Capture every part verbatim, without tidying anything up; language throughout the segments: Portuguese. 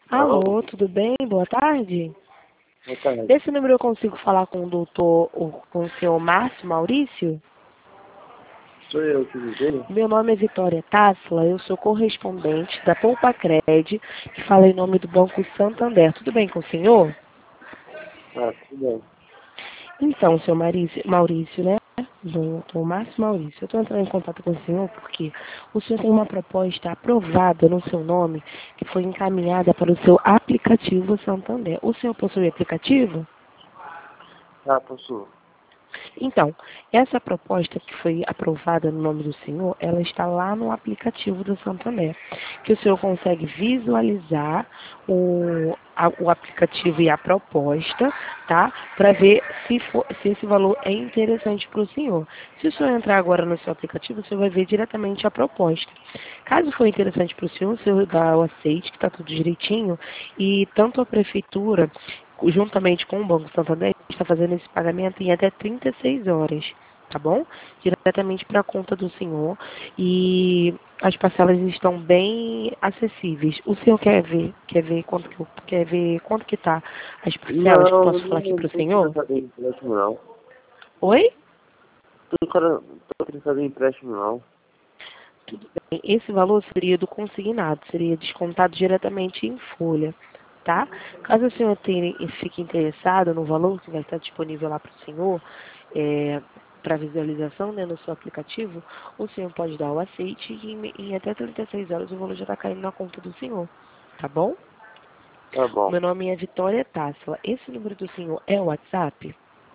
Alô? Alô, tudo bem? Boa tarde. Boa tarde. Esse número eu consigo falar com o doutor, ou com o senhor Márcio Maurício? Sou eu, tudo bem? Meu nome é Vitória Tássila, eu sou correspondente da Poupa Cred, que fala em nome do Banco Santander. Tudo bem com o senhor? Ah, tudo bem. Então, senhor Maurício, Maurício, né? Doutor Márcio Maurício, eu estou entrando em contato com o senhor porque o senhor tem uma proposta aprovada no seu nome que foi encaminhada para o seu aplicativo Santander. O senhor possui aplicativo? Ah, posso. Então, essa proposta que foi aprovada no nome do senhor, ela está lá no aplicativo do Santander, que o senhor consegue visualizar o, a, o aplicativo e a proposta, tá? Para ver se, for, se esse valor é interessante para o senhor. Se o senhor entrar agora no seu aplicativo, o senhor vai ver diretamente a proposta. Caso for interessante para o senhor, o senhor dá o aceite, que está tudo direitinho, e tanto a prefeitura juntamente com o Banco Santander, está fazendo esse pagamento em até trinta e seis horas, tá bom? Diretamente para a conta do senhor. E as parcelas estão bem acessíveis. O senhor quer ver, quer ver quanto que, quer ver quanto que tá as parcelas que eu Não, posso falar aqui não para o estou senhor? interessado em empréstimo, não. Oi? Estou interessado em empréstimo, não. Tudo bem. Esse valor seria do consignado, seria descontado diretamente em folha, tá? Caso o senhor tenha, fique interessado no valor que vai estar disponível lá para o senhor, é, para visualização, né, no seu aplicativo, o senhor pode dar o aceite e em, em até trinta e seis horas o valor já está caindo na conta do senhor, tá bom? Tá bom. Meu nome é Vitória Tássila. Esse número do senhor é o WhatsApp?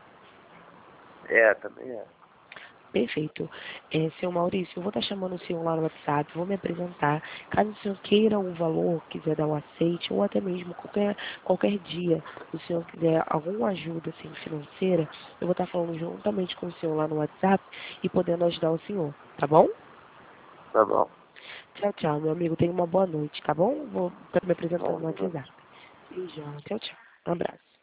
É, também é. Perfeito. É, seu Maurício, eu vou estar chamando o senhor lá no WhatsApp, vou me apresentar. Caso o senhor queira um valor, quiser dar um aceite, ou até mesmo qualquer, qualquer dia, o senhor quiser alguma ajuda assim, financeira, eu vou estar falando juntamente com o senhor lá no WhatsApp e podendo ajudar o senhor, tá bom? Tá bom. Tchau, tchau, meu amigo. Tenha uma boa noite, tá bom? Vou estar me apresentando Bom, no tá bom. WhatsApp. Beijão. Tchau, tchau. Um abraço.